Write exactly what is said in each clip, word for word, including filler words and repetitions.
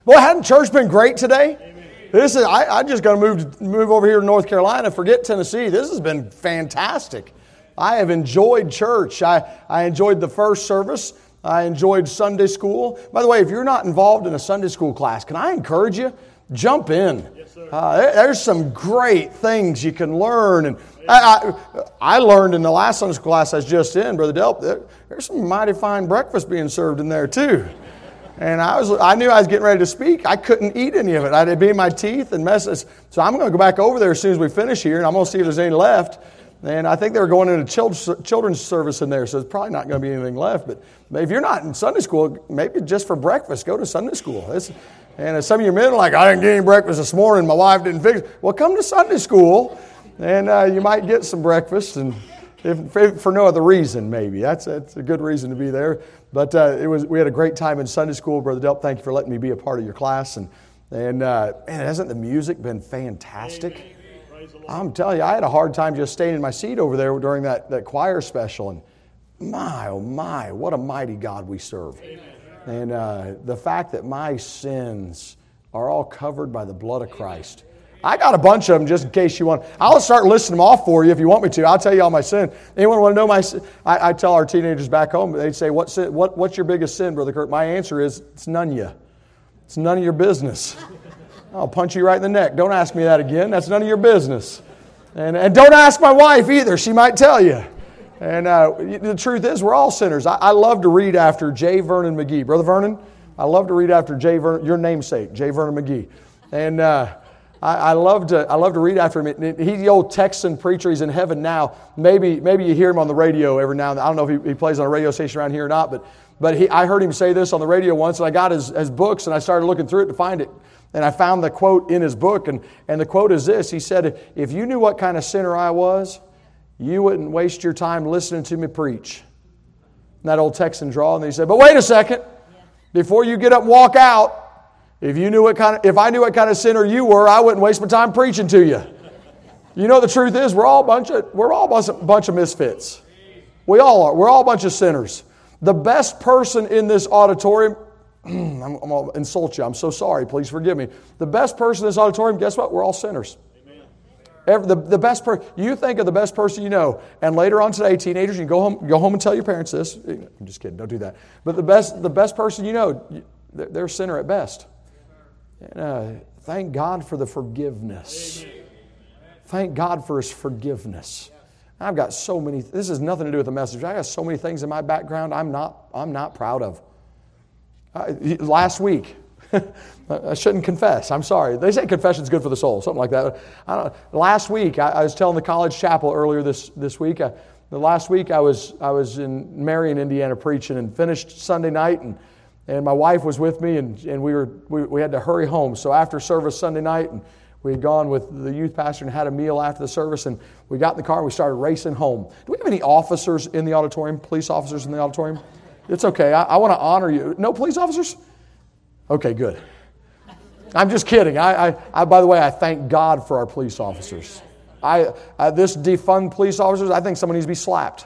Boy, hadn't church been great today? Amen. This is I, I just got to move move over here to North Carolina. Forget Tennessee. This has been fantastic. I have enjoyed church. I, I enjoyed the first service. I enjoyed Sunday school. By the way, if you're not involved in a Sunday school class, can I encourage you? Jump in. Yes, sir. Uh, there's some great things you can learn. And I, I, I learned in the last Sunday school class I was just in, Brother Delp, there, there's some mighty fine breakfast being served in there too. And I was, I knew I was getting ready to speak. I couldn't eat any of it. I'd be in my teeth and messes. So I'm going to go back over there as soon as we finish here, and I'm going to see if there's any left. And I think they were going into children's service in there, so there's probably not going to be anything left. But if you're not in Sunday school, maybe just for breakfast, go to Sunday school. It's, and some of your men are like, I didn't get any breakfast this morning. My wife didn't fix it. Well, come to Sunday school, and uh, you might get some breakfast, and if, if for no other reason, maybe. That's, that's a good reason to be there. But uh, it was we had a great time in Sunday school. Brother Delp, thank you for letting me be a part of your class. And, and uh, man, hasn't the music been fantastic? I'm telling you, I had a hard time just staying in my seat over there during that, that choir special. And my, oh my, what a mighty God we serve. Amen. And uh, the fact that my sins are all covered by the blood of Christ. I got a bunch of them just in case you want. I'll start listing them off for you if you want me to. I'll tell you all my sin. Anyone want to know my sin? I, I tell our teenagers back home, they'd say, what sin, what, what's your biggest sin, Brother Kurt? My answer is, it's none of you. It's none of your business. I'll punch you right in the neck. Don't ask me that again. That's none of your business. And, and don't ask my wife either. She might tell you. And uh, the truth is, we're all sinners. I, I love to read after J. Vernon McGee. Brother Vernon, I love to read after J. Vernon, your namesake, J. Vernon McGee. And uh, I, I love to I love to read after him. He's the old Texan preacher. He's in heaven now. Maybe maybe you hear him on the radio every now and then. I don't know if he, he plays on a radio station around here or not, but but he, I heard him say this on the radio once, and I got his, his books, and I started looking through it to find it. And I found the quote in his book, and, and the quote is this. He said, if you knew what kind of sinner I was, you wouldn't waste your time listening to me preach. And that old Texan drawl, and he said, but wait a second. Before you get up and walk out, if you knew what kind of, if I knew what kind of sinner you were, I wouldn't waste my time preaching to you. You know, the truth is, we're all a bunch of, we're all a bunch of misfits. We all are. We're all a bunch of sinners. The best person in this auditorium, I'm, I'm going to insult you. I'm so sorry. Please forgive me. The best person in this auditorium, guess what? We're all sinners. Amen. Every, the, the best per, you think of the best person you know, and later on today, teenagers, you go home, go home and tell your parents this. I'm just kidding. Don't do that. But the best, the best person you know, they're a sinner at best. And, uh, thank God for the forgiveness. Amen. Thank God for His forgiveness. I've got so many. This has nothing to do with the message. I got so many things in my background I'm not. I'm not proud of. Uh, last week, I shouldn't confess. I'm sorry. They say confession's good for the soul, something like that. I don't, last week, I, I was telling the college chapel earlier this this week. I, the last week, I was I was in Marion, Indiana, preaching, and finished Sunday night, and. And my wife was with me, and, and we were we, we had to hurry home. So after service Sunday night, and we had gone with the youth pastor and had a meal after the service, and we got in the car and we started racing home. Do we have any officers in the auditorium, police officers in the auditorium? It's okay. I, I want to honor you. No police officers? Okay, good. I'm just kidding. I, I, I by the way, I thank God for our police officers. I, I this defund police officers, I think someone needs to be slapped.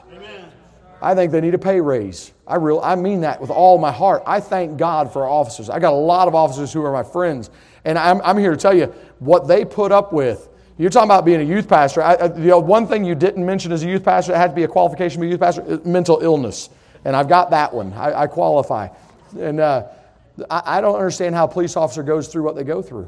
I think they need a pay raise. I real, I mean that with all my heart. I thank God for our officers. I got a lot of officers who are my friends. And I'm, I'm here to tell you what they put up with. You're talking about being a youth pastor. I, I, you know, one thing you didn't mention as a youth pastor, it had to be a qualification to be a youth pastor, mental illness. And I've got that one. I, I qualify. And uh, I, I don't understand how a police officer goes through what they go through.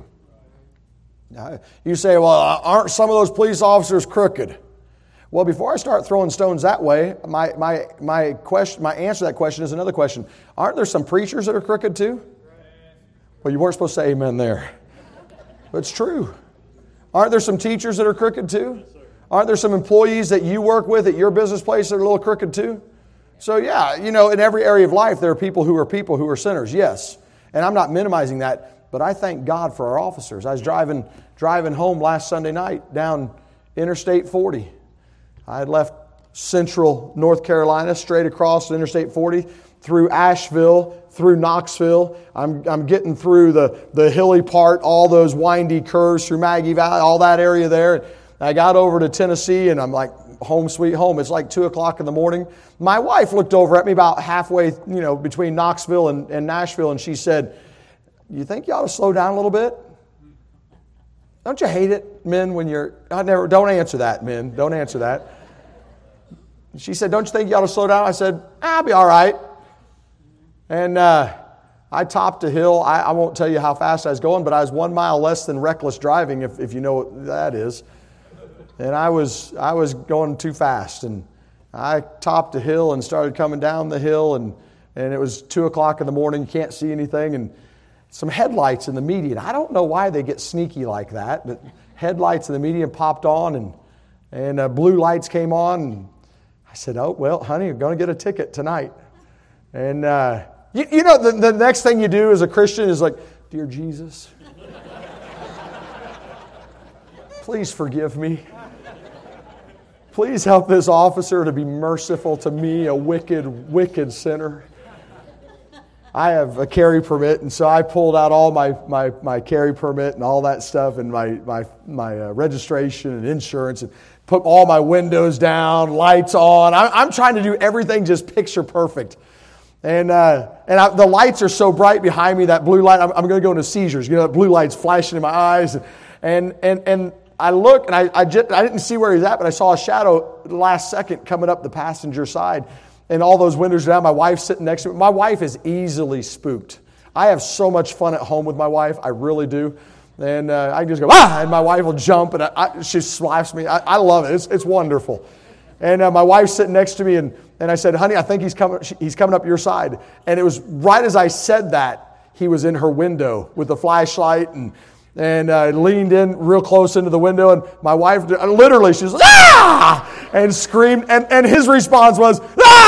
You say, well, aren't some of those police officers crooked? Well, before I start throwing stones that way, my my my question, my answer to that question is another question. Aren't there some preachers that are crooked too? Well, you weren't supposed to say amen there. But it's true. Aren't there some teachers that are crooked too? Aren't there some employees that you work with at your business place that are a little crooked too? So yeah, you know, in every area of life, there are people who are people who are sinners, yes. And I'm not minimizing that, but I thank God for our officers. I was driving driving home last Sunday night down Interstate forty. I had left central North Carolina, straight across Interstate forty, through Asheville, through Knoxville. I'm I'm getting through the, the hilly part, all those windy curves through Maggie Valley, all that area there. I got over to Tennessee, and I'm like, home sweet home. It's like two o'clock in the morning. My wife looked over at me about halfway, you know, between Knoxville and, and Nashville, and she said, you think you ought to slow down a little bit? Don't you hate it, men, when you're, I never, don't answer that, men. Don't answer that. She said, don't you think you ought to slow down? I said, I'll be all right. And uh, I topped a hill. I, I won't tell you how fast I was going, but I was one mile less than reckless driving, if, if you know what that is. And I was I was going too fast. And I topped a hill and started coming down the hill, and, and it was two o'clock in the morning. You can't see anything. And some headlights in the median. I don't know why they get sneaky like that, but headlights in the median popped on, and, and uh, blue lights came on. And I said, oh, well, honey, you're going to get a ticket tonight. And uh, you, you know, the, the next thing you do as a Christian is like, dear Jesus, please forgive me. Please help this officer to be merciful to me, a wicked, wicked sinner. I have a carry permit, and so I pulled out all my, my, my carry permit and all that stuff, and my my my uh, registration and insurance, and put all my windows down, lights on. I, I'm trying to do everything just picture perfect. And uh, and I, the lights are so bright behind me, that blue light, I'm, I'm going to go into seizures. You know, that blue light's flashing in my eyes. And and and, and I look, and I I, just, I didn't see where he's at, but I saw a shadow the last second coming up the passenger side. And all those windows are down. My wife's sitting next to me. My wife is easily spooked. I have so much fun at home with my wife. I really do. And uh, I just go, ah, and my wife will jump, and I, I, she slaps me. I, I love it. It's, it's wonderful. And uh, my wife's sitting next to me, and, and I said, honey, I think he's coming, he's coming up your side. And it was right as I said that, he was in her window with the flashlight, and and uh, leaned in real close into the window, and my wife, literally, she was like, ah! And screamed, and, and his response was,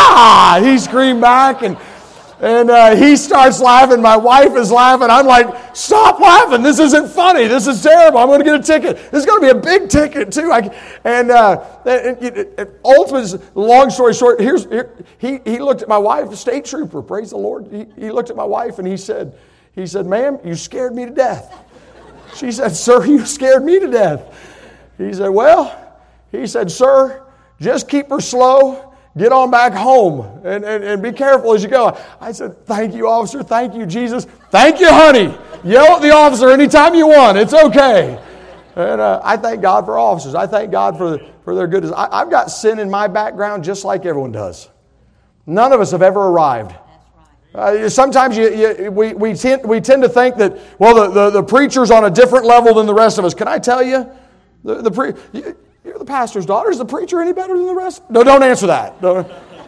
ah! He screamed back, and and uh, he starts laughing. My wife is laughing. I'm like, stop laughing. This isn't funny. This is terrible. I'm going to get a ticket. This is going to be a big ticket, too. I, and uh, and, and ultimately, long story short, here's here, he, he looked at my wife, a state trooper, praise the Lord. He, he looked at my wife, and he said, he said, ma'am, you scared me to death. She said, sir, you scared me to death. He said, well, he said, sir, just keep her slow. Get on back home and, and, and be careful as you go. I said, thank you, officer. Thank you, Jesus. Thank you, honey. Yell at the officer anytime you want. It's okay. And uh, I thank God for officers. I thank God for, for their goodness. I, I've got sin in my background just like everyone does. None of us have ever arrived. Uh, sometimes you, you, we, we, tend, we tend to think that, well, the, the, the preacher's on a different level than the rest of us. Can I tell you? The, the pre, you, you're the pastor's daughter. Is the preacher any better than the rest? No, don't answer that. Don't.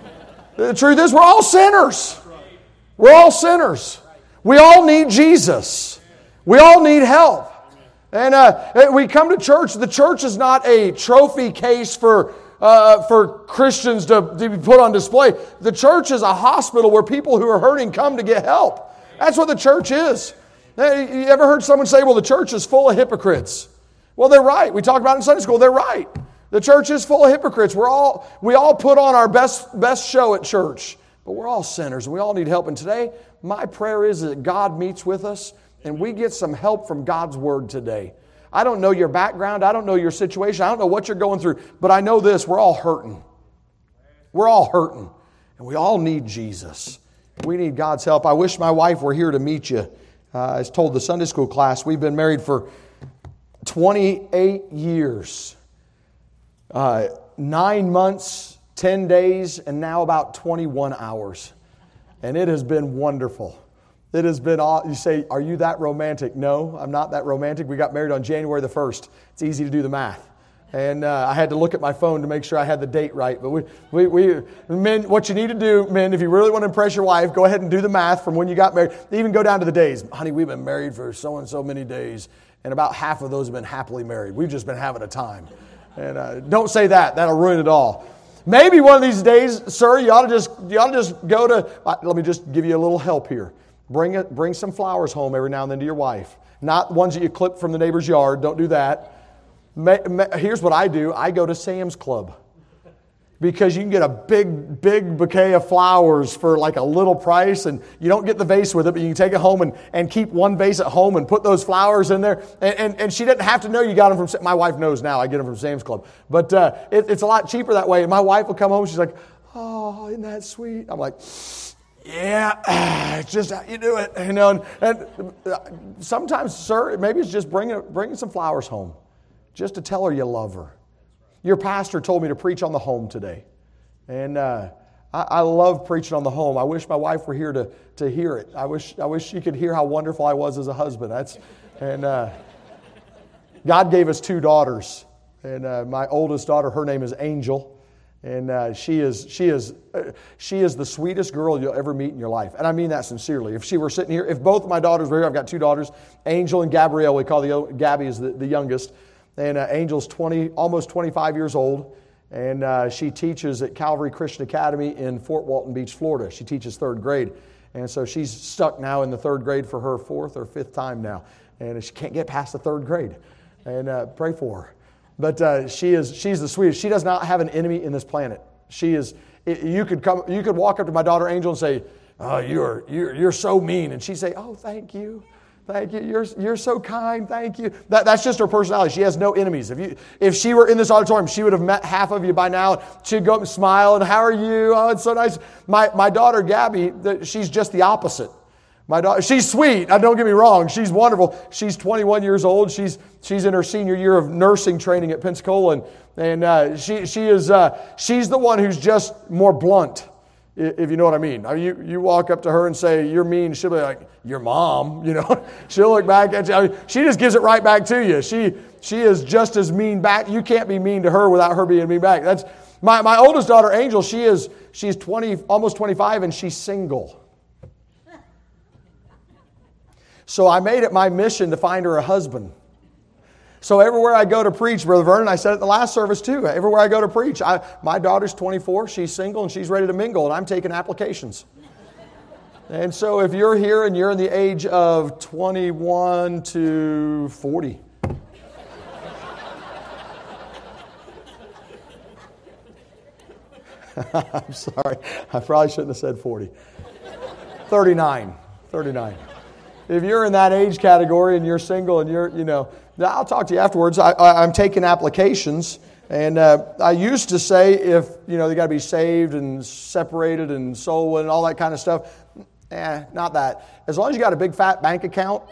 The truth is, we're all sinners. We're all sinners. We all need Jesus. We all need help. And uh, we come to church. The church is not a trophy case for Uh, for Christians to, to be put on display. The church is a hospital where people who are hurting come to get help. That's what the church is. You ever heard someone say, well, the church is full of hypocrites? Well, they're right. We talked about it in Sunday school. They're right. The church is full of hypocrites. We're all, we all put on our best, best show at church. But we're all sinners and we all need help. And today, my prayer is that God meets with us and we get some help from God's Word today. I don't know your background. I don't know your situation. I don't know what you're going through. But I know this. We're all hurting. We're all hurting. And we all need Jesus. We need God's help. I wish my wife were here to meet you. Uh, I told the Sunday school class, we've been married for twenty-eight years. Uh, nine months, ten days, and now about twenty-one hours. And it has been wonderful. It has been, all, you say, are you that romantic? No, I'm not that romantic. We got married on January the first. It's easy to do the math. And uh, I had to look at my phone to make sure I had the date right. But we, we, we, men, what you need to do, men, if you really want to impress your wife, go ahead and do the math from when you got married. Even go down to the days. Honey, we've been married for so and so many days. And about half of those have been happily married. We've just been having a time. And uh, don't say that. That'll ruin it all. Maybe one of these days, sir, you ought to just, you ought to just go to, uh, let me just give you a little help here. Bring it, bring some flowers home every now and then to your wife. Not ones that you clip from the neighbor's yard. Don't do that. Here's what I do. I go to Sam's Club. Because you can get a big, big bouquet of flowers for like a little price. And you don't get the vase with it, but you can take it home and, and keep one vase at home and put those flowers in there. And, and, and she didn't have to know you got them from, my wife knows now I get them from Sam's Club. But uh, it, it's a lot cheaper that way. And my wife will come home, she's like, oh, isn't that sweet? I'm like, Yeah, it's just how you do it. You know, and, and sometimes, sir, maybe it's just bringing, bringing some flowers home just to tell her you love her. Your pastor told me to preach on the home today. And uh, I, I love preaching on the home. I wish my wife were here to, to hear it. I wish I wish she could hear how wonderful I was as a husband. That's and uh, God gave us two daughters. And uh, my oldest daughter, her name is Angel. And uh, she is she is uh, she is the sweetest girl you'll ever meet in your life, and I mean that sincerely. If she were sitting here, if both of my daughters were here, I've got two daughters, Angel and Gabrielle. We call the Gabby is the, the youngest, and uh, Angel's twenty, almost twenty-five years old, and uh, she teaches at Calvary Christian Academy in Fort Walton Beach, Florida. She teaches third grade, and so she's stuck now in the third grade for her fourth or fifth time now, and she can't get past the third grade. And uh, pray for her. But uh, she is she's the sweetest. She does not have an enemy in this planet. She is. You could come. You could walk up to my daughter Angel and say, "Oh, you're you're you're so mean," and she'd say, "Oh, thank you, thank you. You're you're so kind. Thank you." That, that's just her personality. She has no enemies. If you if she were in this auditorium, she would have met half of you by now. She'd go up and smile and, "How are you? Oh, it's so nice." My my daughter Gabby, she's just the opposite. My daughter, she's sweet. Don't get me wrong. She's wonderful. She's twenty-one years old. She's she's in her senior year of nursing training at Pensacola, and and uh, she she is uh, she's the one who's just more blunt, if you know what I mean. I mean you you walk up to her and say you're mean, she'll be like, "Your mom," you know. She'll look back at you. I mean, she just gives it right back to you. She she is just as mean back. You can't be mean to her without her being mean back. That's my my oldest daughter, Angel. She is she's twenty, almost twenty-five, and she's single. So I made it my mission to find her a husband. So everywhere I go to preach, Brother Vernon, I said it in the last service too, everywhere I go to preach, I, my daughter's twenty-four, she's single, and she's ready to mingle, and I'm taking applications. And so if you're here and you're in the age of twenty-one to forty, I'm sorry, I probably shouldn't have said forty. thirty-nine, thirty-nine. If you're in that age category and you're single and you're, you know, I'll talk to you afterwards. I, I, I'm taking applications. And uh, I used to say if, you know, they got to be saved and separated and soul and all that kind of stuff. Eh, not that. As long as you got a big fat bank account.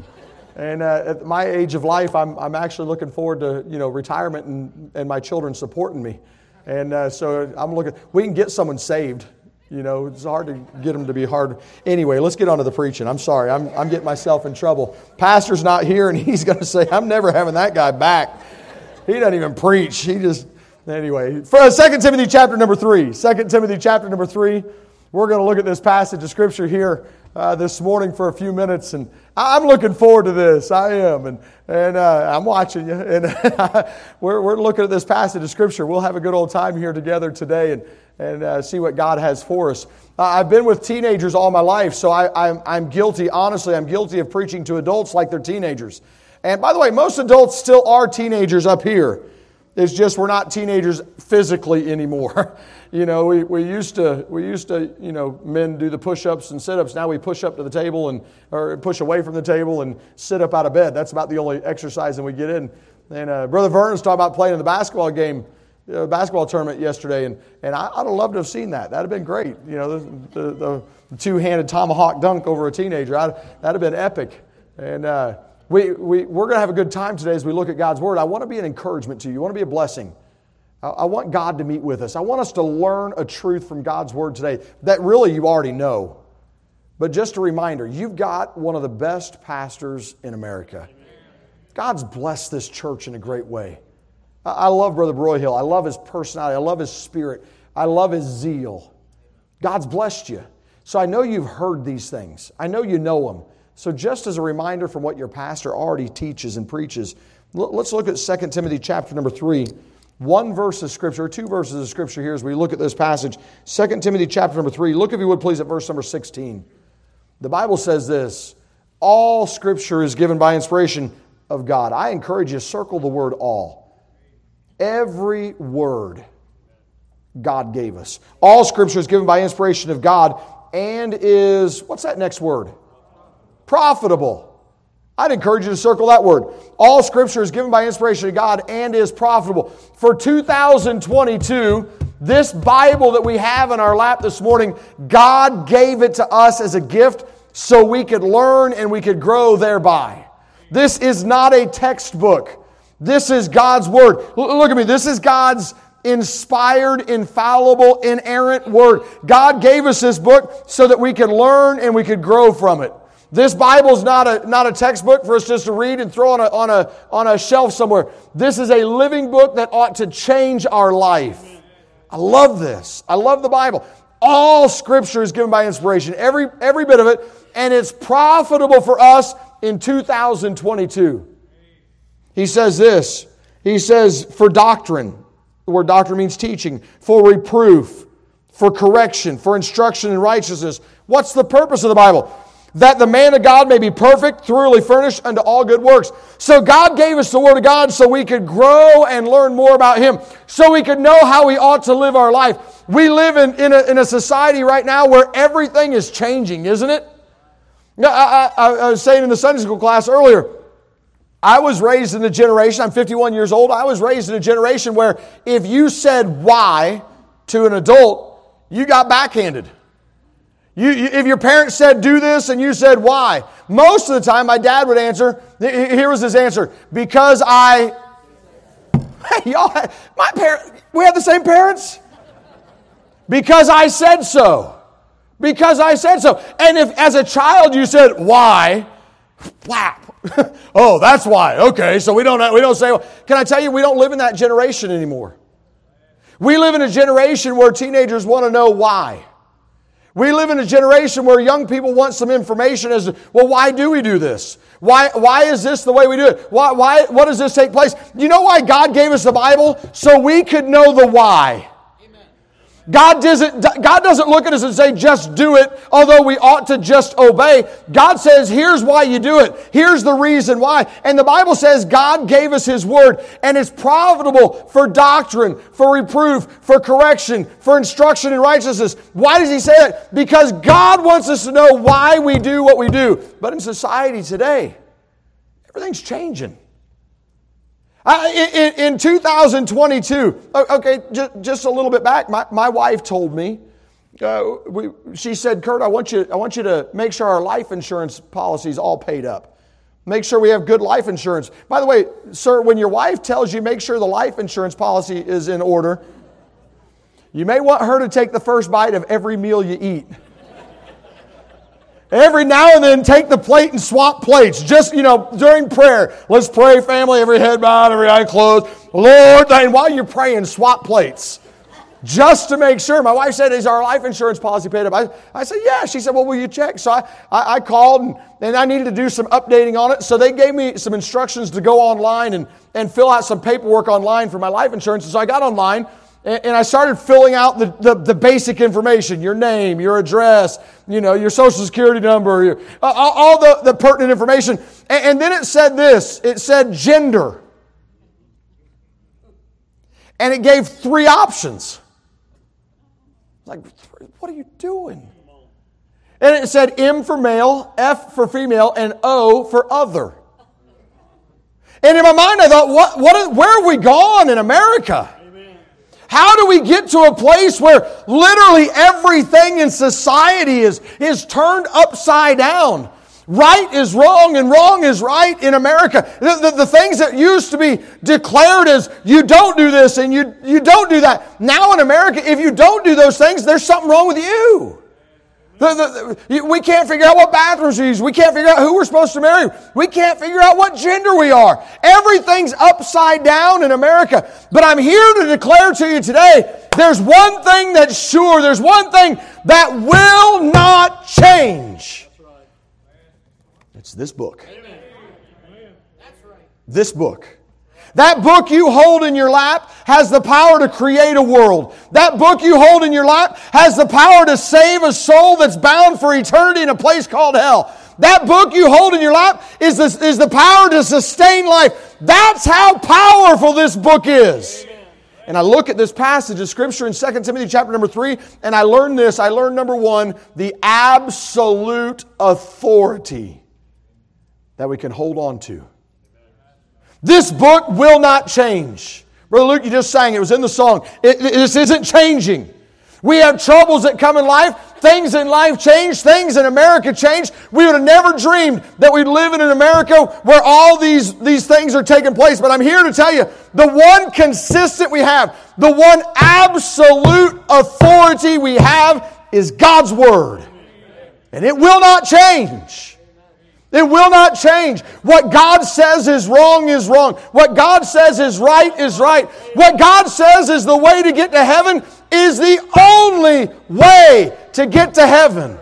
And uh, at my age of life, I'm I'm actually looking forward to, you know, retirement and, and my children supporting me. And uh, so I'm looking, we can get someone saved. You know, it's hard to get them to be hard. Anyway, let's get on to the preaching. I'm sorry. I'm I'm getting myself in trouble. Pastor's not here, and he's going to say, I'm never having that guy back. He doesn't even preach. He just, anyway. For Second Timothy chapter number three. Second Timothy chapter number three. We're going to look at this passage of Scripture here uh, this morning for a few minutes. And I'm looking forward to this. I am. And and uh, I'm watching you. And we're, we're looking at this passage of Scripture. We'll have a good old time here together today. And and uh, see what God has for us. Uh, I've been with teenagers all my life, so I, I'm, I'm guilty, honestly, I'm guilty of preaching to adults like they're teenagers. And by the way, most adults still are teenagers up here. It's just we're not teenagers physically anymore. You know, we, we used to, we used to, you know, men do the push-ups and sit-ups. Now we push up to the table and or push away from the table and sit up out of bed. That's about the only exercise that we get in. And uh, Brother Vernon's talking about playing in the basketball game. Uh, basketball tournament yesterday, and, and I, I'd have loved to have seen that. That'd have been great. You know, the, the, the two-handed tomahawk dunk over a teenager. I'd, that'd have been epic. And uh, we, we, we're going to have a good time today as we look at God's Word. I want to be an encouragement to you. I want to be a blessing. I, I want God to meet with us. I want us to learn a truth from God's Word today that really you already know. But just a reminder, you've got one of the best pastors in America. God's blessed this church in a great way. I love Brother Broyhill. I love his personality. I love his spirit. I love his zeal. God's blessed you. So I know you've heard these things. I know you know them. So just as a reminder from what your pastor already teaches and preaches, let's look at Second Timothy chapter number three. One verse of Scripture, two verses of Scripture here as we look at this passage. Second Timothy chapter number three. Look, if you would please, at verse number sixteen. The Bible says this, all Scripture is given by inspiration of God. I encourage you to circle the word all. Every word God gave us. All Scripture is given by inspiration of God and is, what's that next word? Profitable. I'd encourage you to circle that word. All Scripture is given by inspiration of God and is profitable. For two thousand twenty-two, This Bible that we have in our lap this morning, God gave it to us as a gift so we could learn and we could grow thereby. This is not a textbook. This is God's Word. L- look at me. This is God's inspired, infallible, inerrant Word. God gave us this book so that we could learn and we could grow from it. This Bible is not a, not a textbook for us just to read and throw on a, on, a, on a shelf somewhere. This is a living book that ought to change our life. I love this. I love the Bible. All Scripture is given by inspiration, every, every bit of it, and it's profitable for us in two thousand twenty-two. He says this. He says, for doctrine. The word doctrine means teaching. For reproof. For correction. For instruction in righteousness. What's the purpose of the Bible? That the man of God may be perfect, thoroughly furnished unto all good works. So God gave us the Word of God so we could grow and learn more about Him. So we could know how we ought to live our life. We live in, in, a, in a society right now where everything is changing, isn't it? I, I, I was saying in the Sunday school class earlier, I was raised in a generation, I'm fifty-one years old, I was raised in a generation where if you said why to an adult, you got backhanded. You, you, if your parents said do this and you said why, most of the time my dad would answer, here was his answer, because I, hey y'all, my parents, we have the same parents? Because I said so. Because I said so. And if as a child you said why, whap. Oh, that's why. Okay, so we don't we don't say, can I tell you, we don't live in that generation anymore. We live in a generation where teenagers want to know why. We live in a generation where young people want some information as to, well, why do we do this? Why, why is this the way we do it? Why, why, what does this take place? You know why God gave us the Bible? So we could know the why. God doesn't, God doesn't look at us and say, just do it, although we ought to just obey. God says, here's why you do it. Here's the reason why. And the Bible says God gave us His Word, and it's profitable for doctrine, for reproof, for correction, for instruction in righteousness. Why does He say that? Because God wants us to know why we do what we do. But in society today, everything's changing. Uh, in, in two thousand twenty-two, okay, just, just a little bit back, my, my wife told me, uh, we, she said, Kurt, I want you, I want you to make sure our life insurance policy is all paid up. Make sure we have good life insurance. By the way, sir, when your wife tells you make sure the life insurance policy is in order, you may want her to take the first bite of every meal you eat. Every now and then, take the plate and swap plates. Just, you know, during prayer. Let's pray, family, every head bowed, every eye closed. Lord, and while you're praying, swap plates. Just to make sure. My wife said, is our life insurance policy paid up? I, I said, yeah. She said, well, will you check? So I, I, I called, and, and I needed to do some updating on it. So they gave me some instructions to go online and, and fill out some paperwork online for my life insurance. And so I got online, and I started filling out the, the, the basic information, your name, your address, you know, your social security number, your, uh, all the, the pertinent information. And, and then it said this, it said gender. And it gave three options. Like, what are you doing? And it said M for male, F for female, and O for other. And in my mind I thought, what, what, where have we gone in America? How do we get to a place where literally everything in society is, is turned upside down? Right is wrong and wrong is right in America. The, the, the things that used to be declared as you don't do this and you, you don't do that. Now in America, if you don't do those things, there's something wrong with you. The, the, the, we can't figure out what bathrooms we use. We can't figure out who we're supposed to marry. We can't figure out what gender we are. Everything's upside down in America. But I'm here to declare to you today, there's one thing that's sure. There's one thing that will not change. It's this book. This book. That book you hold in your lap has the power to create a world. That book you hold in your lap has the power to save a soul that's bound for eternity in a place called hell. That book you hold in your lap is the, is the power to sustain life. That's how powerful this book is. And I look at this passage of Scripture in Second Timothy chapter number three, and I learned this. I learned, number one, the absolute authority that we can hold on to. This book will not change. Brother Luke, you just sang. It was in the song. It, it, this isn't changing. We have troubles that come in life. Things in life change. Things in America change. We would have never dreamed that we'd live in an America where all these, these things are taking place. But I'm here to tell you, the one consistent we have, the one absolute authority we have is God's Word. And it will not change. It will not change. What God says is wrong is wrong. What God says is right is right. What God says is the way to get to heaven is the only way to get to heaven.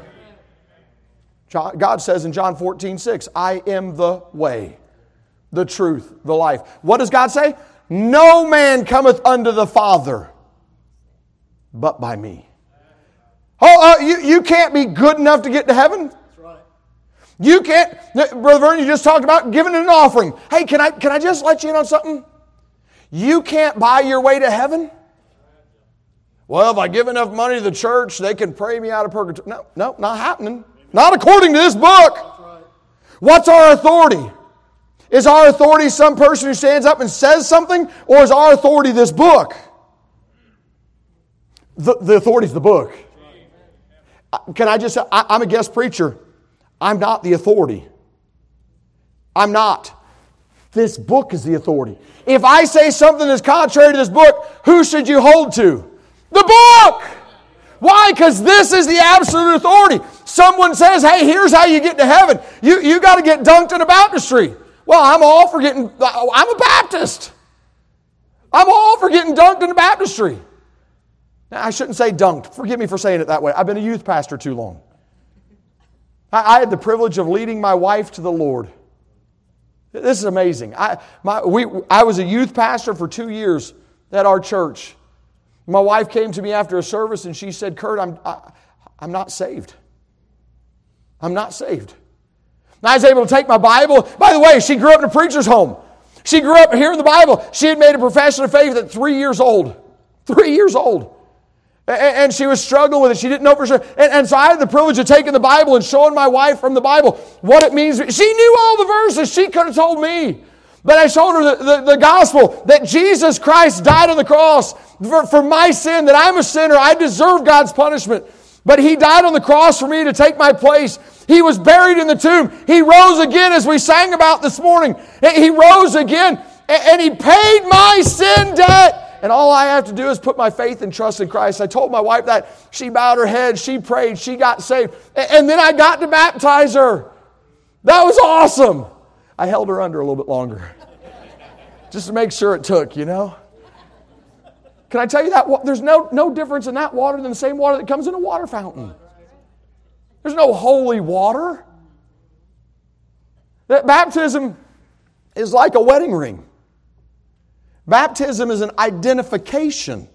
God says in John fourteen six, I am the way, the truth, the life. What does God say? No man cometh unto the Father but by me. Oh, uh, you, you can't be good enough to get to heaven. You can't, Brother Vernon, you just talked about giving an offering. Hey, can I can I just let you in on something? You can't buy your way to heaven. Well, if I give enough money to the church, they can pray me out of purgatory. No, no, not happening. Not according to this book. What's our authority? Is our authority some person who stands up and says something, or is our authority this book? The, the authority is the book. Can I just say, I, I'm a guest preacher. I'm not the authority. I'm not. This book is the authority. If I say something that's contrary to this book, who should you hold to? The book! Why? Because this is the absolute authority. Someone says, hey, here's how you get to heaven. You, you got to get dunked in a baptistry. Well, I'm all for getting, I'm a Baptist. I'm all for getting dunked in a baptistry. Now, I shouldn't say dunked. Forgive me for saying it that way. I've been a youth pastor too long. I, I had the privilege of leading my wife to the Lord. This is amazing. I, my, we, I was a youth pastor for two years at our church. My wife came to me after a service and she said, Kurt, I'm, I, I'm not saved. I'm not saved. And I was able to take my Bible. By the way, she grew up in a preacher's home. She grew up hearing the Bible. She had made a profession of faith at three years old. Three years old. And she was struggling with it. She didn't know for sure. And, and so I had the privilege of taking the Bible and showing my wife from the Bible what it means. She knew all the verses. She could have told me. But I showed her the, the, the gospel that Jesus Christ died on the cross for, for my sin, that I'm a sinner. I deserve God's punishment. But He died on the cross for me to take my place. He was buried in the tomb. He rose again, as we sang about this morning. He rose again, and He paid my sin debt. And all I have to do is put my faith and trust in Christ. I told my wife that. She bowed her head. She prayed. She got saved. And then I got to baptize her. That was awesome. I held her under a little bit longer. Just to make sure it took, you know. Can I tell you that? There's no, no difference in that water than the same water that comes in a water fountain. There's no holy water. That baptism is like a wedding ring. Baptism is an identification.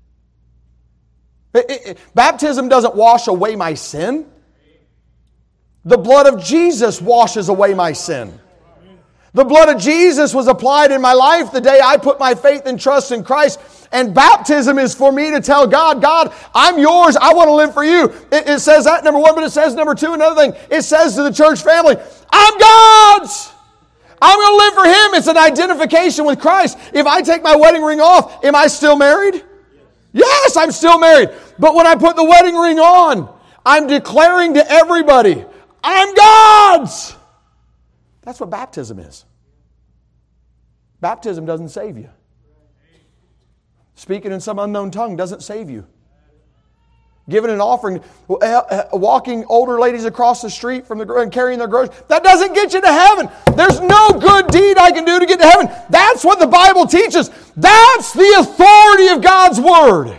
It, it, it, baptism doesn't wash away my sin. The blood of Jesus washes away my sin. The blood of Jesus was applied in my life the day I put my faith and trust in Christ. And baptism is for me to tell God, God, I'm yours. I want to live for you. It, it says that, number one, but it says, number two, another thing. It says to the church family, I'm God's. I'm going to live for Him. It's an identification with Christ. If I take my wedding ring off, am I still married? Yes, I'm still married. But when I put the wedding ring on, I'm declaring to everybody, I'm God's. That's what baptism is. Baptism doesn't save you. Speaking in some unknown tongue doesn't save you. Giving an offering, walking older ladies across the street from the and carrying their groceries, that doesn't get you to heaven. There's no good deed I can do to get to heaven. That's what the Bible teaches. That's the authority of God's Word.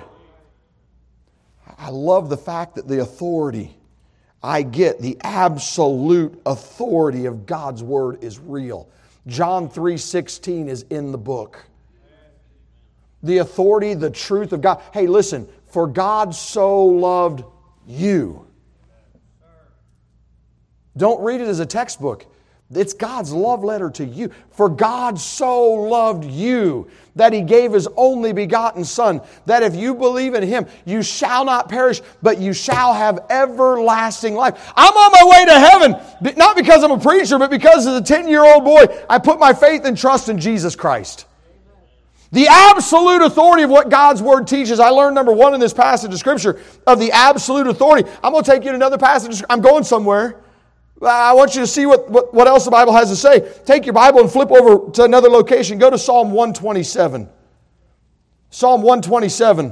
I love the fact that the authority I get, the absolute authority of God's Word is real. John three sixteen is in the book. The authority, the truth of God. Hey, listen, for God so loved you. Don't read it as a textbook. It's God's love letter to you. For God so loved you that He gave His only begotten Son, that if you believe in Him, you shall not perish, but you shall have everlasting life. I'm on my way to heaven, not because I'm a preacher, but because as a ten-year-old boy, I put my faith and trust in Jesus Christ. The absolute authority of what God's Word teaches. I learned, number one, in this passage of Scripture, of the absolute authority. I'm going to take you to another passage. I'm going somewhere. I want you to see what, what, what else the Bible has to say. Take your Bible and flip over to another location. Go to Psalm one twenty-seven. Psalm one twenty-seven.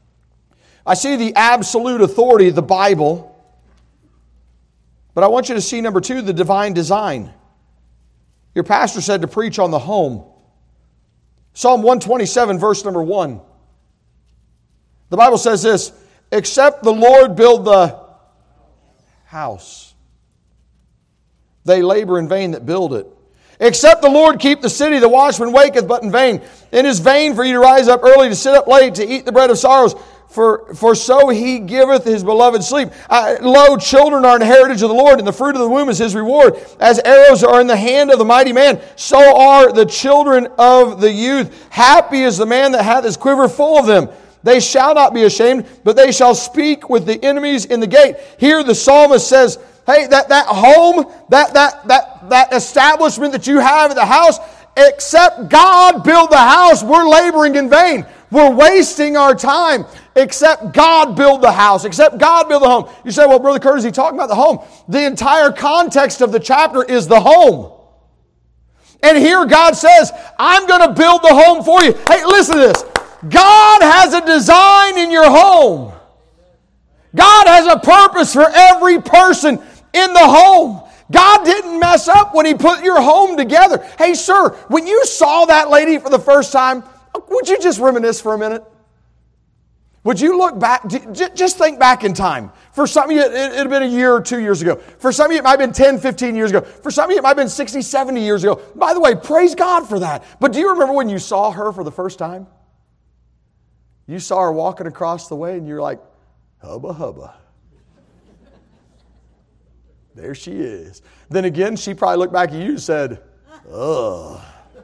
I see the absolute authority of the Bible. But I want you to see, number two, the divine design. Your pastor said to preach on the home. Psalm one twenty-seven, verse number one. The Bible says this, except the Lord build the house, they labor in vain that build it. Except the Lord keep the city, the watchman waketh but in vain. It is vain for you to rise up early, to sit up late, to eat the bread of sorrows. For, for so he giveth his beloved sleep. Uh, lo, children are an heritage of the Lord, and the fruit of the womb is his reward. As arrows are in the hand of the mighty man, so are the children of the youth. Happy is the man that hath his quiver full of them. They shall not be ashamed, but they shall speak with the enemies in the gate. Here the psalmist says, hey, that, that home, that, that, that, that establishment that you have at the house, except God build the house, we're laboring in vain. We're wasting our time. Except God build the house. Except God build the home. You say, well, Brother Curtis, he's talking about the home. The entire context of the chapter is the home. And here God says, I'm going to build the home for you. Hey, listen to this. God has a design in your home. God has a purpose for every person in the home. God didn't mess up when He put your home together. Hey, sir, when you saw that lady for the first time, would you just reminisce for a minute? Would you look back, just think back in time. For some of you, it had been a year or two years ago. For some of you, it might have been ten, fifteen years ago. For some of you, it might have been sixty, seventy years ago. By the way, praise God for that. But do you remember when you saw her for the first time? You saw her walking across the way and you're like, hubba hubba. There she is. Then again, she probably looked back at you and said, ugh.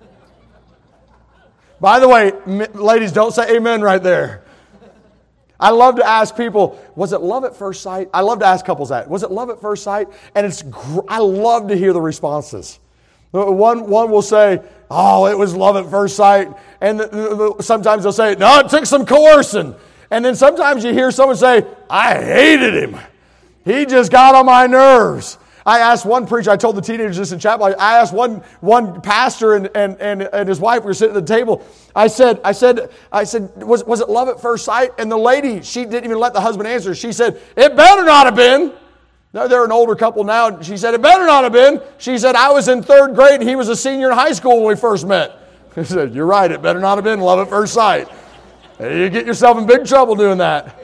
By the way, ladies, don't say amen right there. I love to ask people, was it love at first sight? I love to ask couples that. Was it love at first sight? And it's gr- I love to hear the responses. One, one will say, oh, it was love at first sight. And the, the, sometimes they'll say, no, it took some coercing. And then sometimes you hear someone say, I hated him. He just got on my nerves. I asked one preacher, I told the teenagers this in chapel, I asked one one pastor and, and, and, and his wife, we were sitting at the table. I said, I said, I said, was, was it love at first sight? And the lady, she didn't even let the husband answer. She said, it better not have been. No, they're an older couple now. She said, it better not have been. She said, I was in third grade and he was a senior in high school when we first met. I said, you're right, it better not have been love at first sight. You get yourself in big trouble doing that.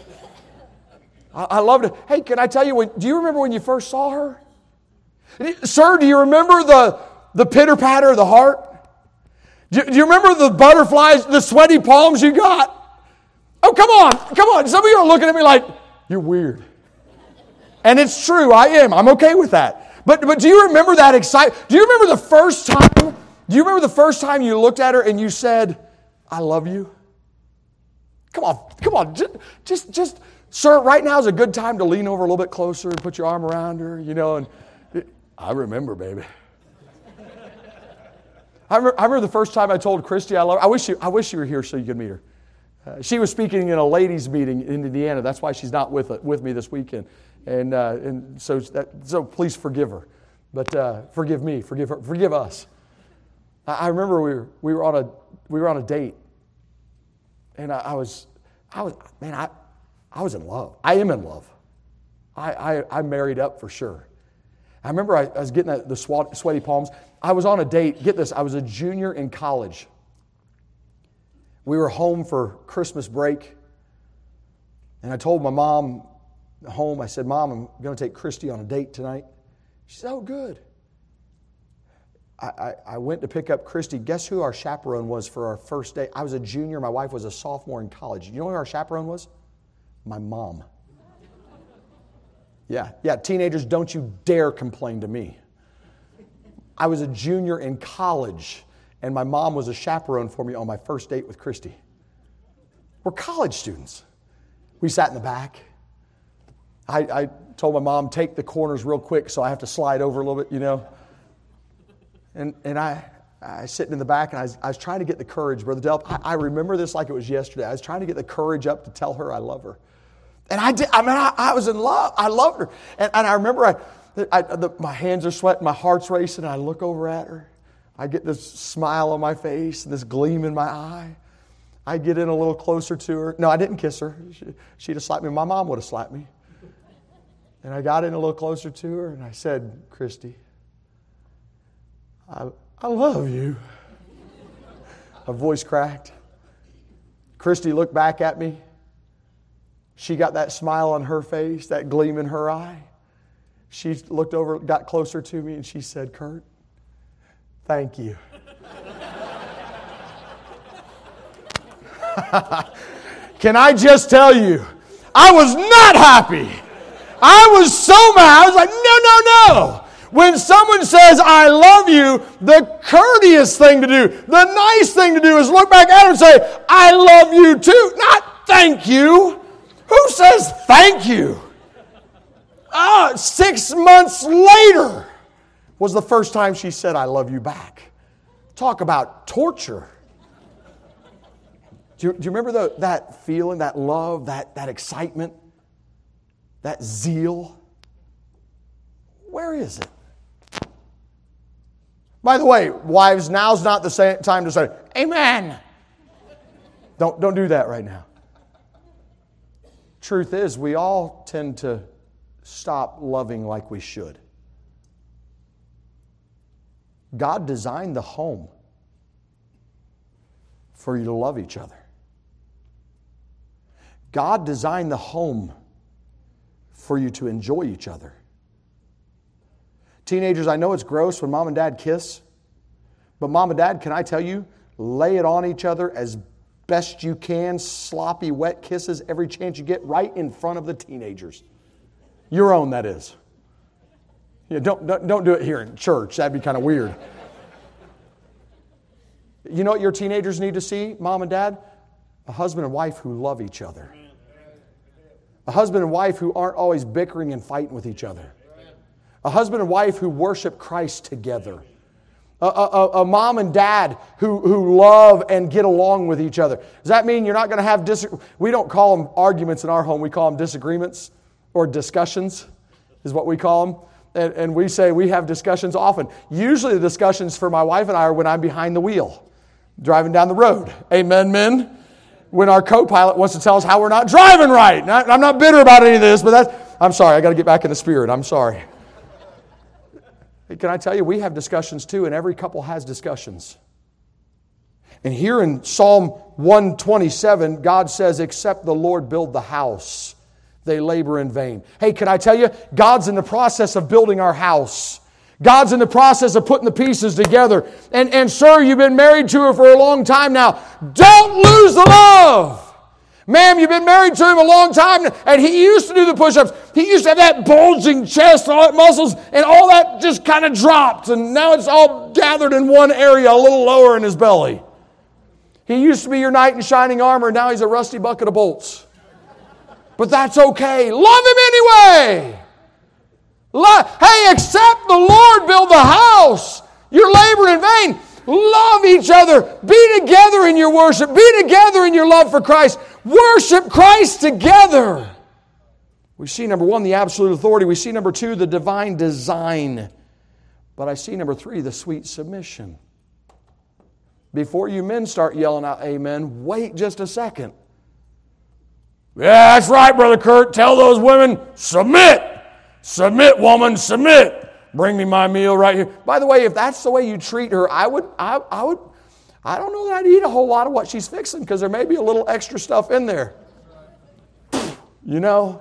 I loved it. Hey, can I tell you, when, do you remember when you first saw her? Sir, do you remember the, the pitter-patter of the heart? Do, do you remember the butterflies, the sweaty palms you got? Oh, come on, come on. Some of you are looking at me like, you're weird. And it's true, I am. I'm okay with that. But, but do you remember that excitement? Do you remember the first time, do you remember the first time you looked at her and you said, I love you? Come on, come on, just, just, just sir, right now is a good time to lean over a little bit closer and put your arm around her, you know, and I remember, baby. I remember, I remember the first time I told Christy I love her. I wish you, I wish you were here so you could meet her. Uh, she was speaking in a ladies' meeting in Indiana. That's why she's not with with me this weekend. And uh, and so that, so please forgive her, but uh, forgive me, forgive her, forgive us. I, I remember we were we were on a we were on a date, and I, I was I was man I I was in love. I am in love. I I, I married up for sure. I remember I, I was getting the, the sweaty palms. I was on a date. Get this, I was a junior in college. We were home for Christmas break. And I told my mom home, I said, Mom, I'm going to take Christy on a date tonight. She said, oh, good. I, I, I went to pick up Christy. Guess who our chaperone was for our first date? I was a junior. My wife was a sophomore in college. You know who our chaperone was? My mom. Yeah, yeah, teenagers, don't you dare complain to me. I was a junior in college, and my mom was a chaperone for me on my first date with Christy. We're college students. We sat in the back. I, I told my mom, take the corners real quick so I have to slide over a little bit, you know. And and I I was sitting in the back, and I was, I was trying to get the courage, Brother Delp. I, I remember this like it was yesterday. I was trying to get the courage up to tell her I love her. And I did. I mean, I, I was in love. I loved her. And, and I remember I, I, the, my hands are sweating, my heart's racing, and I look over at her. I get this smile on my face and this gleam in my eye. I get in a little closer to her. No, I didn't kiss her. She, she'd have slapped me. My mom would have slapped me. And I got in a little closer to her, and I said, Christy, I, I love you. Her voice cracked. Christy looked back at me. She got that smile on her face, that gleam in her eye. She looked over, got closer to me, and she said, Kurt, thank you. Can I just tell you, I was not happy. I was so mad. I was like, no, no, no. When someone says, I love you, the courteous thing to do, the nice thing to do is look back at them and say, I love you too. Not thank you. Who says thank you? Oh, six months later was the first time she said, I love you back. Talk about torture. Do you, do you remember the, that feeling, that love, that, that excitement, that zeal? Where is it? By the way, wives, now's not the same time to say, amen. Don't, don't do that right now. Truth is, we all tend to stop loving like we should. God designed the home for you to love each other. God designed the home for you to enjoy each other. Teenagers, I know it's gross when mom and dad kiss, but mom and dad, can I tell you, lay it on each other as best you can, sloppy, wet kisses every chance you get right in front of the teenagers. Your own, that is. Yeah, don't, don't, don't do it here in church. That'd be kind of weird. You know what your teenagers need to see, mom and dad? A husband and wife who love each other. A husband and wife who aren't always bickering and fighting with each other. A husband and wife who worship Christ together. A, a, a mom and dad who, who love and get along with each other. Does that mean you're not going to have dis? We don't call them arguments in our home. We call them disagreements or discussions is what we call them. And, and we say we have discussions often. Usually the discussions for my wife and I are when I'm behind the wheel, driving down the road. Amen, men? When our co-pilot wants to tell us how we're not driving right. Not, I'm not bitter about any of this, but that's, I'm sorry, I got to get back in the spirit. I'm sorry. Can I tell you, we have discussions too, and every couple has discussions. And here in Psalm one twenty-seven, God says, except the Lord build the house, they labor in vain. Hey, can I tell you, God's in the process of building our house. God's in the process of putting the pieces together. And, and sir, you've been married to her for a long time now. Don't lose the love. Ma'am, you've been married to him a long time, and he used to do the push-ups. He used to have that bulging chest and all that muscles, and all that just kind of dropped, and now it's all gathered in one area, a little lower in his belly. He used to be your knight in shining armor, and now he's a rusty bucket of bolts. But that's okay. Love him anyway. Hey, except the Lord build the house, you're laboring in vain. Love each other. Be together in your worship. Be together in your love for Christ. Worship Christ together. We see, number one, the absolute authority. We see, number two, the divine design. But I see, number three, the sweet submission. Before you men start yelling out amen, wait just a second. Yeah, that's right, Brother Kurt. Tell those women, submit. Submit, woman, submit. Bring me my meal right here. By the way, if that's the way you treat her, I would, I, I would, I don't know that I'd eat a whole lot of what she's fixing because there may be a little extra stuff in there. You know?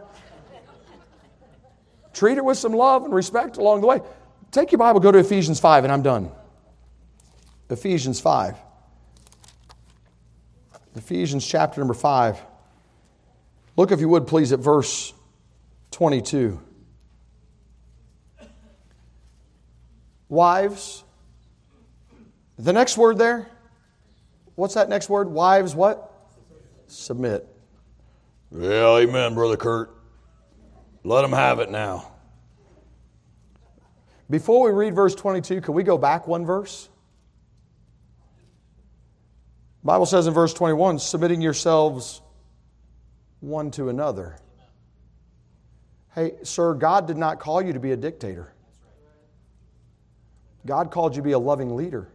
Treat her with some love and respect along the way. Take your Bible, go to Ephesians five, and I'm done. Ephesians five. Ephesians chapter number five. Look, if you would, please, at verse twenty-two. Wives. The next word there, what's that next word? Wives, what? Submit. Well, amen, Brother Kurt. Let them have it now. Before we read verse twenty-two, can we go back one verse? The Bible says in verse twenty-one, submitting yourselves one to another. Hey, sir, God did not call you to be a dictator. God called you to be a loving leader.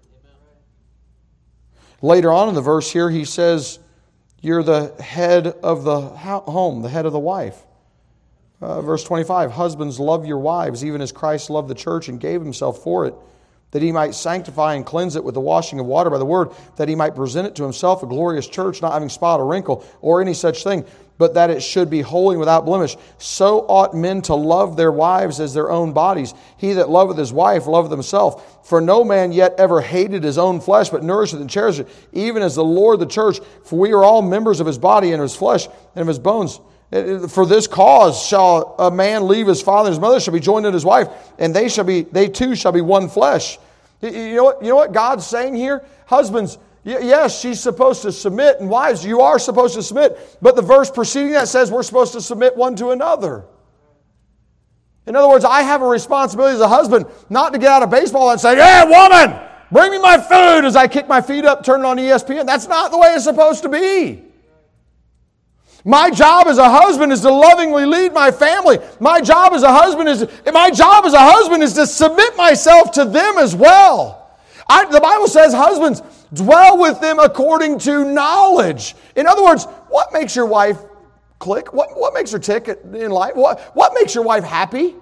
Later on in the verse here, he says, you're the head of the home, the head of the wife. Uh, verse twenty-five, husbands, love your wives, even as Christ loved the church and gave himself for it, that he might sanctify and cleanse it with the washing of water by the word, that he might present it to himself a glorious church, not having spot or wrinkle or any such thing, but that it should be holy and without blemish. So ought men to love their wives as their own bodies. He that loveth his wife loveth himself. For no man yet ever hated his own flesh, but nourisheth and cherisheth it, even as the Lord the church. For we are all members of his body, and of his flesh, and of his bones. For this cause shall a man leave his father and his mother, shall be joined to his wife, and they shall be, they two shall be one flesh. You know what, you know what God's saying here? Husbands, yes, she's supposed to submit, and wives, you are supposed to submit. But the verse preceding that says we're supposed to submit one to another. In other words, I have a responsibility as a husband not to get out of baseball and say, "Hey, woman, bring me my food," as I kick my feet up, turn it on E S P N. That's not the way it's supposed to be. My job as a husband is to lovingly lead my family. My job as a husband is my job as a husband is to submit myself to them as well. I, the Bible says, husbands, dwell with them according to knowledge. In other words, what makes your wife click? What, what makes her tick in life? What, what makes your wife happy?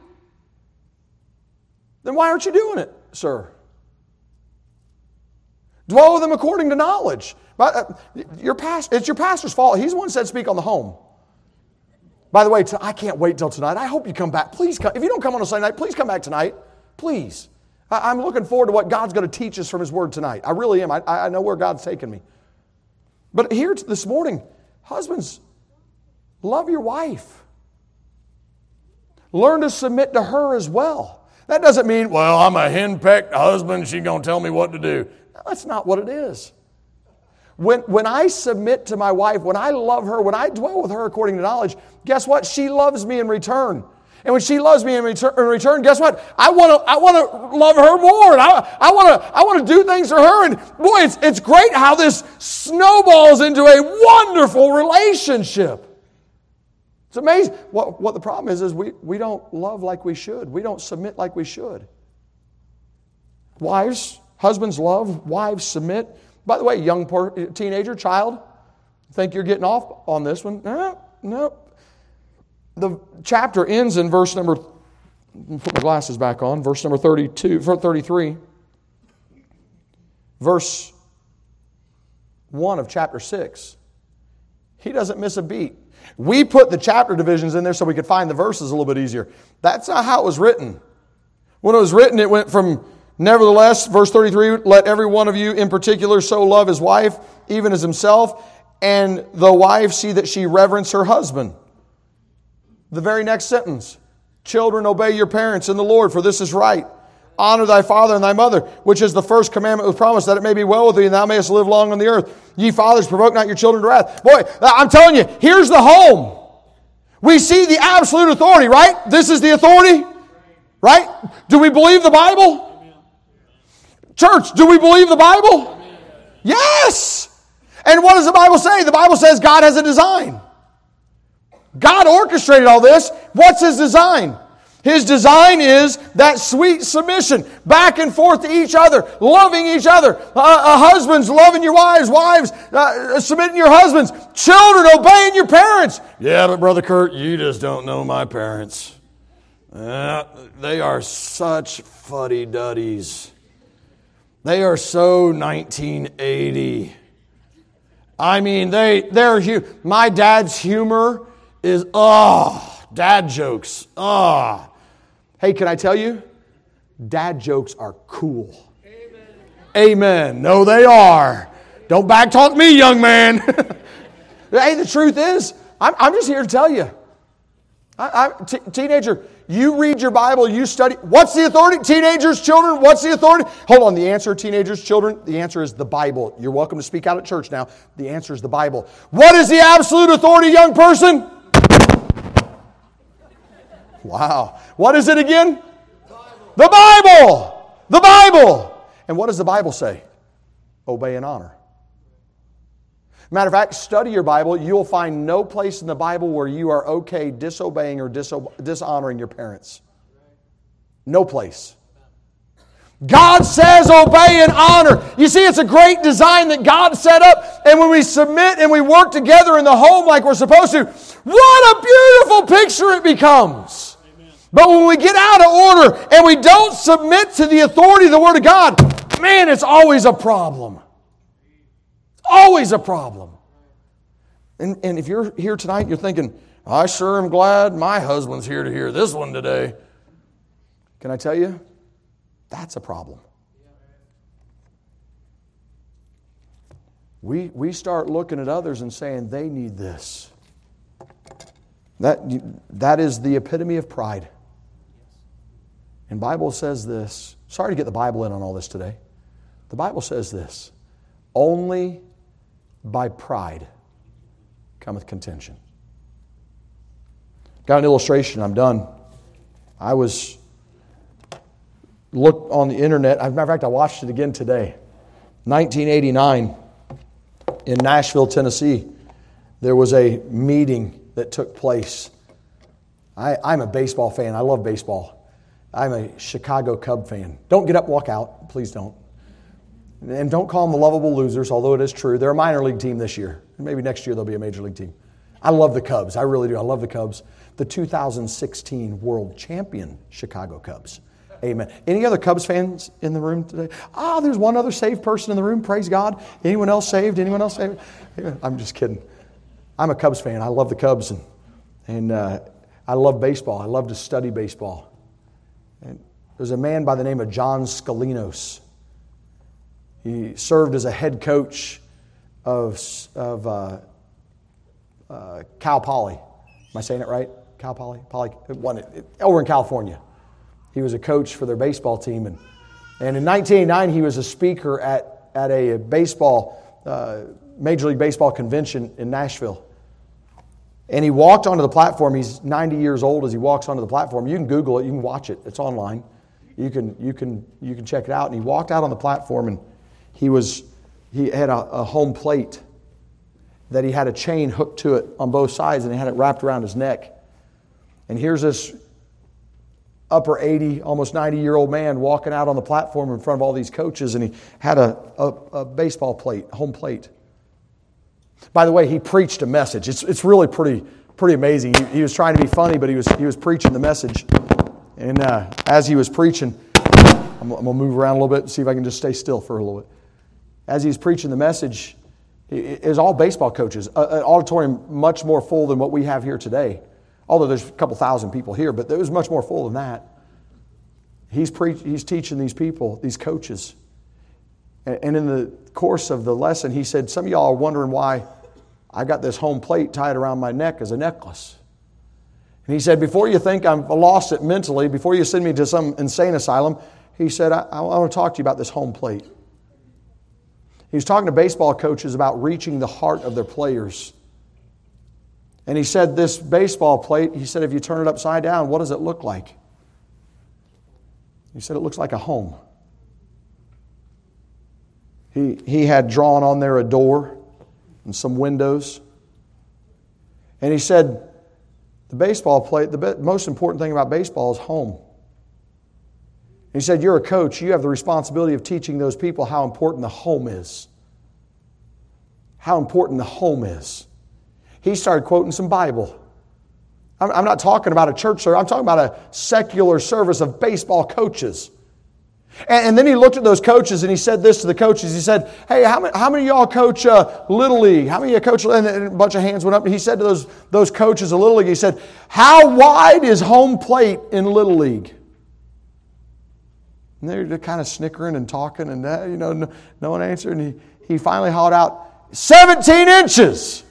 Then why aren't you doing it, sir? Dwell with them according to knowledge. Your past, it's your pastor's fault. He's the one who said speak on the home. By the way, I can't wait till tonight. I hope you come back. Please come. If you don't come on a Sunday night, please come back tonight. Please. I'm looking forward to what God's going to teach us from His Word tonight. I really am. I, I know where God's taken me. But here this morning, husbands, love your wife. Learn to submit to her as well. That doesn't mean, well, I'm a henpecked husband. She's going to tell me what to do. No, that's not what it is. When, when I submit to my wife, when I love her, when I dwell with her according to knowledge, guess what? She loves me in return. And when she loves me in return, in return guess what? I want to I want to love her more. And I, I want to I want to do things for her. And boy, it's, it's great how this snowballs into a wonderful relationship. It's amazing. What, what the problem is, is we, we don't love like we should. We don't submit like we should. Wives, husbands love, wives submit. By the way, young teenager, child, think you're getting off on this one? No, no. The chapter ends in verse number, put my glasses back on, verse number thirty-two, thirty-three. Verse one of chapter six. He doesn't miss a beat. We put the chapter divisions in there so we could find the verses a little bit easier. That's not how it was written. When it was written, it went from, nevertheless, verse thirty-three, let every one of you in particular so love his wife, even as himself, and the wife see that she reverence her husband. The very next sentence, children, obey your parents in the Lord, for this is right. Honor thy father and thy mother, which is the first commandment with promise, that it may be well with thee, and thou mayest live long on the earth. Ye fathers, provoke not your children to wrath. Boy, I'm telling you, here's the home. We see the absolute authority, right? This is the authority, right? Do we believe the Bible? Church, do we believe the Bible? Yes! And what does the Bible say? The Bible says God has a design. God orchestrated all this. What's His design? His design is that sweet submission, back and forth to each other, loving each other. Uh, uh, husbands loving your wives, wives uh, submitting your husbands, children obeying your parents. Yeah, but Brother Kurt, you just don't know my parents. Uh, they are such fuddy-duddies. They are so nineteen eighty. I mean, they, they're, my dad's humor is, oh, dad jokes, oh. Hey, can I tell you? Dad jokes are cool. Amen. Amen. No, they are. Don't backtalk me, young man. Hey, the truth is, I'm, I'm just here to tell you. I, I, t- teenager, you read your Bible, you study. What's the authority? Teenagers, children, what's the authority? Hold on, the answer, teenagers, children, the answer is the Bible. You're welcome to speak out at church now. The answer is the Bible. What is the absolute authority, young person? Wow. What is it again? The Bible. The Bible. And what does the Bible say? Obey and honor. Matter of fact, study your Bible. You'll find no place in the Bible where you are okay disobeying or diso- dishonoring your parents. No place. God says obey and honor. You see, it's a great design that God set up. And when we submit and we work together in the home like we're supposed to, what a beautiful picture it becomes. Amen. But when we get out of order and we don't submit to the authority of the Word of God, man, it's always a problem. Always a problem. And, and if you're here tonight, you're thinking, I sure am glad my husband's here to hear this one today. Can I tell you? That's a problem. We, we start looking at others and saying they need this. That, that is the epitome of pride. And the Bible says this. Sorry to get the Bible in on all this today. The Bible says this. Only by pride cometh contention. Got an illustration. I'm done. I was looked on the internet. As a matter of fact, I watched it again today. nineteen eighty-nine in Nashville, Tennessee, there was a meeting that took place. I, I'm a baseball fan. I love baseball. I'm a Chicago Cub fan. Don't get up and walk out. Please don't. And don't call them the lovable losers, although it is true. They're a minor league team this year. Maybe next year they'll be a major league team. I love the Cubs. I really do. I love the Cubs. The two thousand sixteen world champion Chicago Cubs. Amen. Any other Cubs fans in the room today? Ah, there's one other saved person in the room. Praise God. Anyone else saved? Anyone else saved? I'm just kidding. I'm a Cubs fan. I love the Cubs. And, and uh, I love baseball. I love to study baseball. And there's a man by the name of John Scalinos. He served as a head coach of, of uh, uh, Cal Poly. Am I saying it right? Cal Poly? Poly over in California. He was a coach for their baseball team. And, and in nineteen eighty-nine, he was a speaker at, at a baseball, uh, Major League Baseball convention in Nashville. And he walked onto the platform. He's ninety years old as he walks onto the platform. You can Google it. You can watch it. It's online. You can, you can, you can check it out. And he walked out on the platform, and he was he had a, a home plate that he had a chain hooked to it on both sides, and he had it wrapped around his neck. And here's this upper eighty, almost ninety-year-old man walking out on the platform in front of all these coaches, and he had a, a, a baseball plate, home plate. By the way, he preached a message. It's it's really pretty pretty amazing. He, he was trying to be funny, but he was he was preaching the message. And uh, as he was preaching, I'm, I'm going to move around a little bit and see if I can just stay still for a little bit. As he was preaching the message, it was all baseball coaches, an auditorium much more full than what we have here today. Although there's a couple thousand people here, but it was much more full than that. He's preach, he's teaching these people, these coaches. And, and in the course of the lesson, he said, some of y'all are wondering why I got this home plate tied around my neck as a necklace. And he said, before you think I'm lost it mentally, before you send me to some insane asylum, he said, I, I want to talk to you about this home plate. He was talking to baseball coaches about reaching the heart of their players. And he said, this baseball plate, he said, if you turn it upside down, what does it look like? He said, it looks like a home. He, he had drawn on there a door and some windows. And he said, the baseball plate, the most important thing about baseball is home. He said, you're a coach. You have the responsibility of teaching those people how important the home is. How important the home is. He started quoting some Bible. I'm, I'm not talking about a church service. I'm talking about a secular service of baseball coaches. And, and then he looked at those coaches and he said this to the coaches. He said, hey, how many, how many of y'all coach uh, Little League? How many of you coach? And a bunch of hands went up. And he said to those, those coaches of Little League, he said, how wide is home plate in Little League? And they're kind of snickering and talking, and uh, you know, no, no one answered. And he, he finally hollered out, seventeen inches.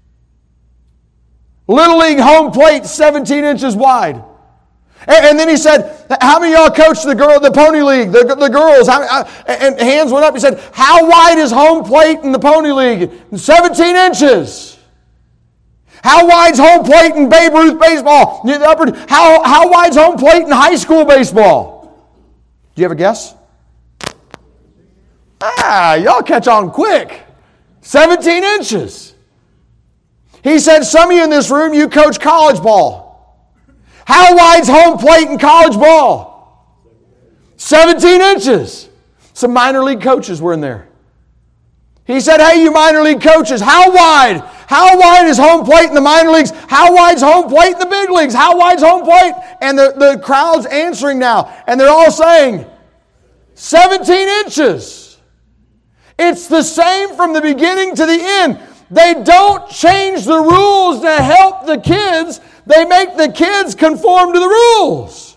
Little League home plate, seventeen inches wide. And, and then he said, how many of y'all coach the girl, the Pony League, the, the girls? How, uh, and hands went up. He said, how wide is home plate in the Pony League? seventeen inches. How wide's home plate in Babe Ruth baseball? How, how wide's home plate in high school baseball? Do you have a guess? Ah, y'all catch on quick. seventeen inches. He said, some of you in this room, you coach college ball. How wide's home plate in college ball? seventeen inches. Some minor league coaches were in there. He said, hey, you minor league coaches, how wide? How wide is home plate in the minor leagues? How wide's home plate in the big leagues? How wide's home plate? And the, the crowd's answering now. And they're all saying, seventeen inches. It's the same from the beginning to the end. They don't change the rules to help the kids. They make the kids conform to the rules.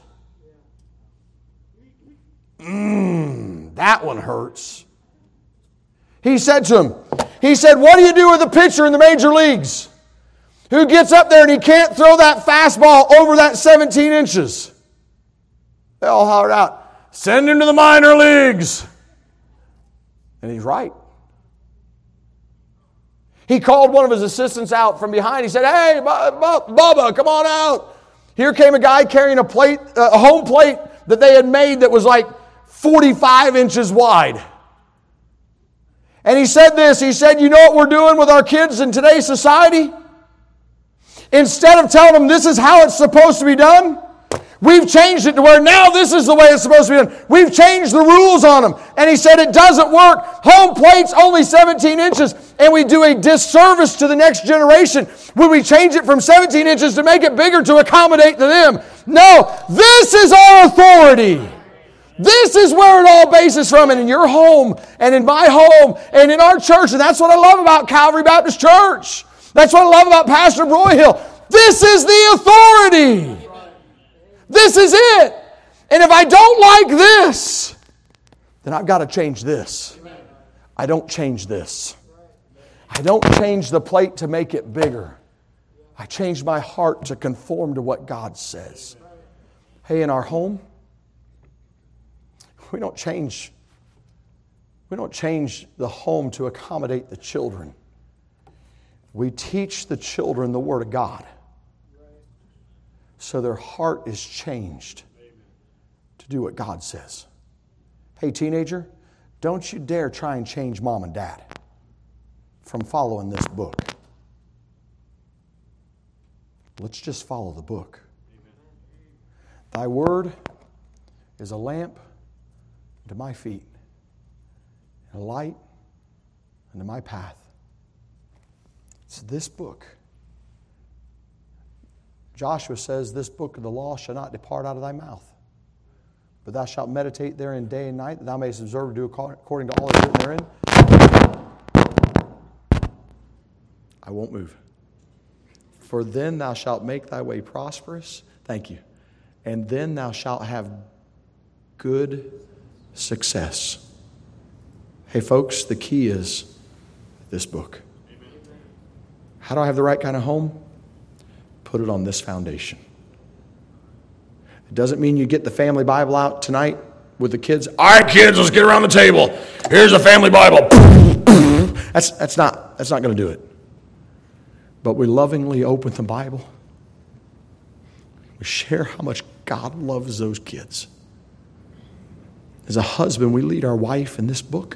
Mmm, that one hurts. He said to him, he said, what do you do with a pitcher in the major leagues who gets up there and he can't throw that fastball over that seventeen inches? They all hollered out, send him to the minor leagues. And he's right. He called one of his assistants out from behind. He said, hey, Bubba, come on out. Here came a guy carrying a plate, a home plate that they had made that was like forty-five inches wide. And he said this, he said, you know what we're doing with our kids in today's society? Instead of telling them this is how it's supposed to be done, we've changed it to where now this is the way it's supposed to be done. We've changed the rules on them. And he said it doesn't work. Home plate's only seventeen inches, and we do a disservice to the next generation when we change it from seventeen inches to make it bigger to accommodate to them. No, this is our authority. This is where it all bases from, and in your home, and in my home, and in our church. And that's what I love about Calvary Baptist Church. That's what I love about Pastor Broyhill. This is the authority. This is it. And if I don't like this, then I've got to change this. I don't change this. I don't change the plate to make it bigger. I change my heart to conform to what God says. Hey, in our home, we don't change, we don't change the home to accommodate the children. We teach the children the Word of God, so their heart is changed to do what God says. Hey, teenager, don't you dare try and change mom and dad from following this book. Let's just follow the book. Thy word is a lamp unto my feet, and a light unto my path. It's this book. Joshua says, this book of the law shall not depart out of thy mouth, but thou shalt meditate therein day and night, that thou mayest observe to do according to all that is written therein. I won't move. For then thou shalt make thy way prosperous. Thank you. And then thou shalt have good success. Hey folks, the key is this book. How do I have the right kind of home? Put it on this foundation. It doesn't mean you get the family Bible out tonight with the kids. All right, kids, let's get around the table. Here's a family Bible. That's, that's not, that's not going to do it. But we lovingly open the Bible. We share how much God loves those kids. As a husband, we lead our wife in this book.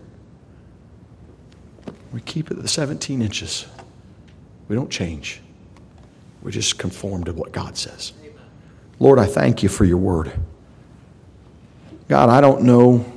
We keep it at the seventeen inches. We don't change. We just conform to what God says. Lord, I thank you for your word. God, I don't know